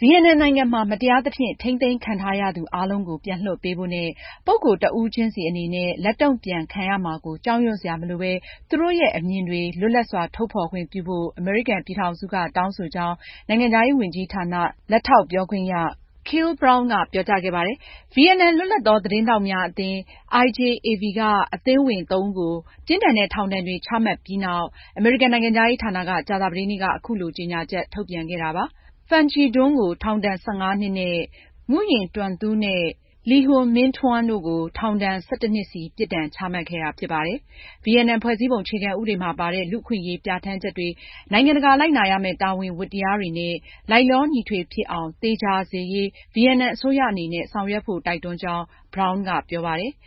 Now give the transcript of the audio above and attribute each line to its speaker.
Speaker 1: ဗီယက်နမ်နိုင်ငံမှာ မတရားသဖြင့် ထိန်းသိမ်းခံထားရသူအားလုံးကို ပြန်လွှတ်ပေးဖို့နဲ့ ပုဂ္ဂိုလ်တဦးချင်းစီအနေနဲ့ လက်တုံ့ပြန်ခံရမှာကို ကြောက်ရွံ့စရာမလိုဘဲ သူတို့ရဲ့အမြင်တွေ လွတ်လပ်စွာ ထုတ်ဖော်ခွင့်ပြုဖို့ အမေရိကန်ပြည်ထောင်စုက တောင်းဆိုကြောင်း နိုင်ငံခြားရေးဝန်ကြီးဌာန လက်ထောက်ပြောခွင့်ရ Kyle Brown ကပြောကြားခဲ့ပါတယ်။ ဗီယက်နမ် လွတ်လပ်သော သတင်းထောက်များအသင်း IJAV က အသင်းဝင် ၃ ဦးကို ပြင်းထန်တဲ့ ထောင်ဒဏ်တွေ ချမှတ်ပြီးနောက် အမေရိကန်နိုင်ငံခြားရေးဌာနက ကြာသပတေးနေ့က အခုလို ကြေညာချက် ထုတ်ပြန်ခဲ့တာပါ။ Phan Chi Dong ကို ထောင်ဒဏ် ၁၅ နှစ်နဲ့ Nguyen Tuan Thu နဲ့ Le Huong Minh Thuan တို့ကို ထောင်ဒဏ် ၁၁ နှစ်စီ ပြစ်ဒဏ်ချမှတ်ခဲ့တာဖြစ်ပါတယ်။ ဗီယက်နမ်ဖွဲ့စည်းပုံအခြေခံဥပဒေမှာပါတဲ့ လူ့အခွင့်အရေးပြဌာန်းချက်တွေ၊ နိုင်ငံတကာလိုက်နာရမယ့် တာဝန်ဝတ္တရားတွေနဲ့ လိုက်လျောညီထွေဖြစ်အောင် သေချာစေရေး ဗီယက်နမ်အစိုးရအနေနဲ့ ဆောင်ရွက်ဖို့ တိုက်တွန်းကြောင်း Brown ကပြောပါတယ်။